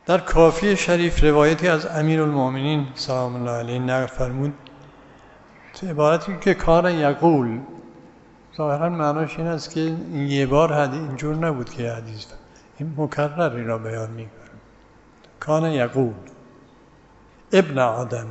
در کافی شریف روایتی از امیرالمؤمنین سلام الله علیه نقل فرمود، تو عبارتی که کار یقول، ظاهرا معناش این است که این یه بار اینجور نبود که حدیث این مکرر این را بیان می‌کنه. کان یقول ابن آدم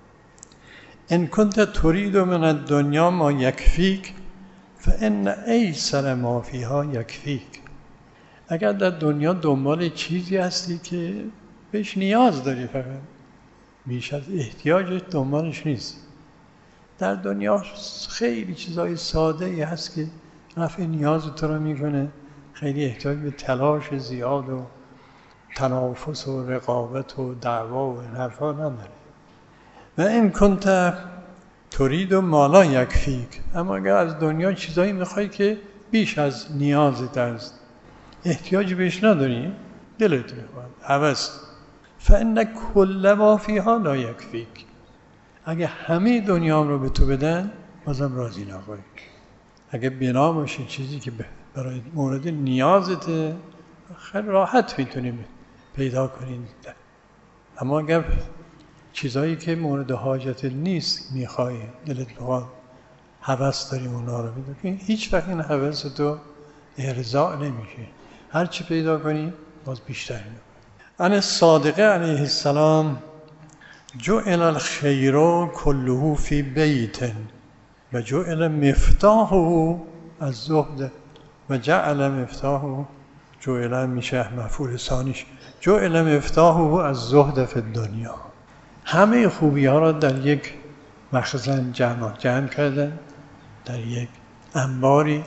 ان کنت تريد من الدنیا ما یکفیک فان ایسر ما فیها یکفیک. اگر در دنیا دنبال چیزی هستی که بهش نیاز داری، فقط بیش از احتیاجش دنبالش نیست. در دنیا خیلی چیزای ساده ای هست که رفع نیاز تو رو میکنه، خیلی احتیاج به تلاش زیاد و تنافس و رقابت و دعوا و این حرفا نداره. و این کنت ترید و مالا یکفیک، اما اگر از دنیا چیزایی میخوای که بیش از نیازت است، احتیاج بهش نداری، دلت میخواد، هوس، فان کل ما فیها لا یکفیک. اگه همه دنیا رو به تو بدن بازم راضی نخواهی. اگه بنا باشه چیزی که برای مورد نیازته، خیلی راحت میتونیم پیدا کنیم. اما اگر چیزایی که مورد حاجت نیست میخوای، دلت میخواد، هوس داریم اونا رو میدونی، هیچ وقت این هوس تو ارضاء نمیشه. هر چی پیدا کنی باز بیشتر میکنی. ان الصادق علیه السلام جعل الخیر كله فی بیت و جعل مفتاحه الزهد و جعل مفتاحه، جعل میشه مفعول ثانیش، جعل مفتاحه الزهد فی الدنیا. همه خوبی ها را در یک مخزن جمع کردن، در یک انباری.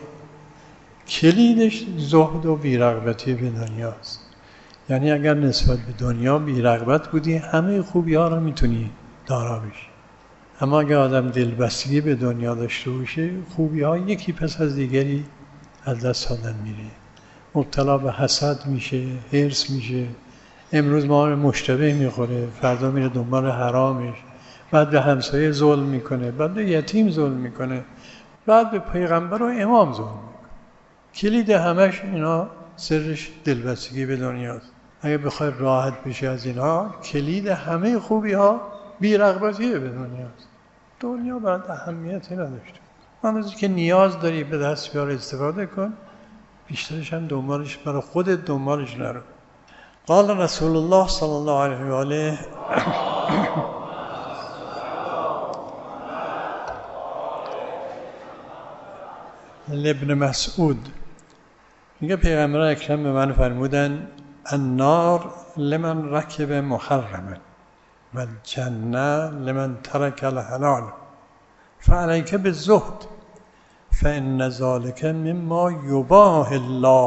کلیدش زهد و بی‌رغبتی به دنیاست. یعنی اگر نسبت به دنیا بی‌رغبت بودی، همه خوبی ها را میتونی دارا بشی. اما اگر آدم دلبستگی به دنیا داشته باشه، خوبی ها یکی پس از دیگری از دست دادن میره. مبتلا به حسد میشه، حرص میشه. امروز ما رو مشتبه میخوره، فردا میره دنبال حرامش، بعد به همسایه ظلم میکنه، بعد به یتیم ظلم میکنه، بعد به پیغمبر و امام ظلم میکنه. کلید همش اینا، سرش دلبستگی به دنیاست. اگه بخوای راحت بشی از اینا، کلید همه خوبی ها بی‌رغبتی به دنیاست. دنیا برات اهمیتی نداشته. اندازی که نیاز داری به دست بیار استفاده کن، بیشترش هم دنبالش برای خودت دنبالش نرو. قال رسول الله صلی الله علیه و آله ابن مسعود میگه پیغمبر اکرم به من فرمودن النار لمن رکب محرما و الجنه لمن ترک الحلال فعلیک بالزهد فان ذلک مما یباهی الله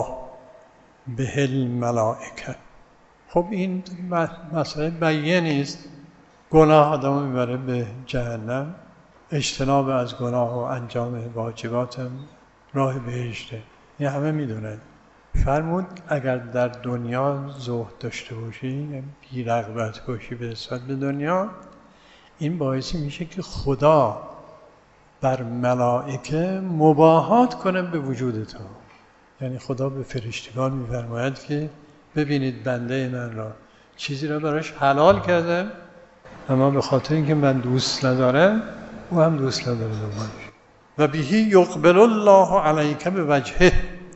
به الملائکه. خب این مسئله بیانی است. گناه آدم میبره به جهنم، اجتناب از گناه و انجام واجبات راه بهشته، این همه میدونن. فرمود اگر در دنیا زهد داشته باشی، بی رغبت باشی به نسبت به دنیا، این باعثی میشه که خدا بر ملائکه مباهات کنه به وجود تو. یعنی خدا به فرشتگان میفرماید که ببینید بنده من را، چیزی را براش حلال کردم، اما به خاطر اینکه من دوست ندارم او هم دوست نداره دنبالش. و بهی یقبل الله علیک بوجهه،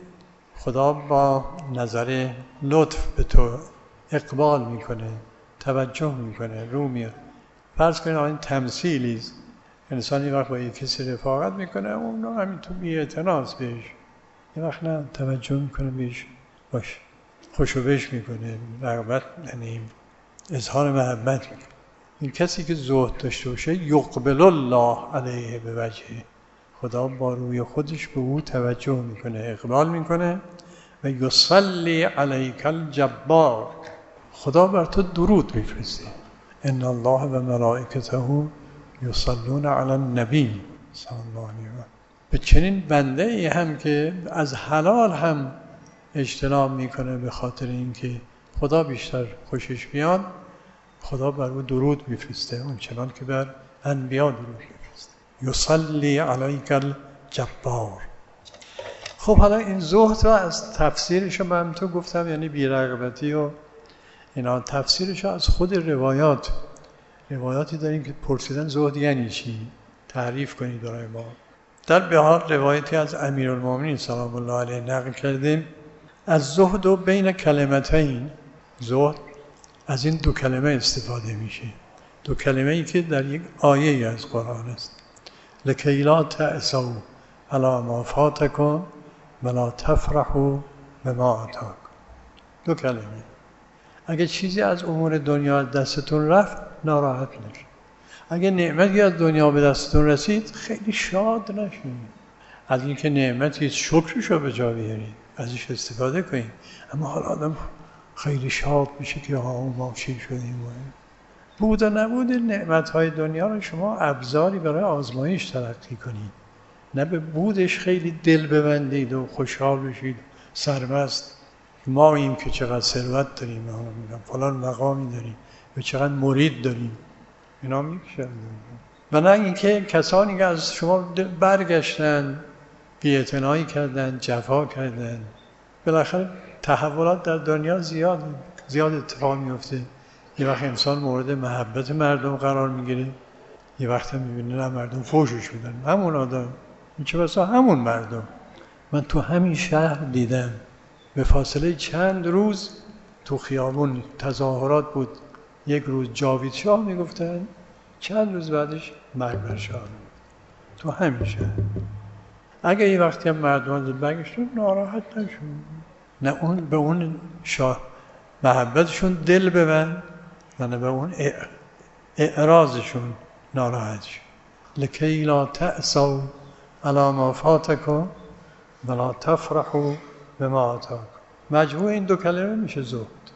خدا با نظر لطف به تو اقبال میکنه، توجه میکنه، رو میاد. فرض کنید این تمثیلی است، انسانی وقت با یک کسی رفاقت میکنه، اون رو همینطور بی‌اعتناست بهش، یه وقت نه توجه میکنه بهش، باش خوشو بش میکنه، رغبت، یعنی اظهار محبت میکنه. این کسی که زهد داشته باشه یقبل الله علیه بوجهه، خدا با روی خودش به او توجه میکنه، اقبال میکنه. و یصلی علیک الجبار، خدا بر تو درود میفرسته. ان الله و ملائکته یصلون علی النبی صلی الله علیه و به چنین بنده ای هم که از حلال هم اجتناب میکنه به خاطر اینکه خدا بیشتر خوشش بیاد، خدا بر او درود میفرسته، اون چنان که بر انبیا درود میفرسته. یصلی علیک الجبار. خب حالا این زهد رو از تفسیرش من تو گفتم، یعنی بی‌رغبتی و اینا تفسیرش از خود روایاتی داریم که پرسیدن زهد یعنی چی، تعریف کنید برای ما. در بهار روایتی از امیرالمومنین سلام الله علیه نقل کردیم از زهد و بین کلمتین، زهد از این دو کلمه استفاده میشه، دو کلمه ای که در یک آیه از قرآن است. لکی لا تأسوا علی ما فاتکم ولا تفرحوا بما آتاکم. دو کلمه. اگه چیزی از امور دنیا دستتون رفت ناراحت نشید. اگه نعمتی از دنیا به دستتون رسید خیلی شاد نشید. از اینکه نعمتی شکرشو به جا بیارید، ازش استفاده کنید. اما حالا آدم خیلی شاد میشه که ما چی شدیم. بود و نبود نعمت‌های دنیا رو شما ابزاری برای آزمایش تلقی کنید، نه به بودش خیلی دل ببندید و خوشحال بشید سرمست. ما این که چقدر ثروت داریم، فلان مقامی داریم و چقدر مرید داریم، اینا میشه. و نه اینکه کسانی که از شما برگشتن، بی‌اعتنایی کردن، جفا کردن. بالاخره تحولات در دنیا زیاد اتفاق میفته. یه وقت انسان مورد محبت مردم قرار میگیره، یه وقت میبینه نه مردم فوشش میدن، همون آدم این چه بسا همون مردم. من تو همین شهر دیدم به فاصله چند روز تو خیابون تظاهرات بود، یک روز جاوید شاه میگفتن، چند روز بعدش مرمر شاه. تو همین شهر اگه یه وقتی هم مردم برگشتن ناراحت نشون، نه اون به اون شاه محبتشون دل ببند و نه به اون اعراضشون ناراحت شد. لکی لا تأسوا علی ما فاتکم ولا تفرحوا بما آتاکم. مجموع این دو کلمه میشه زهد.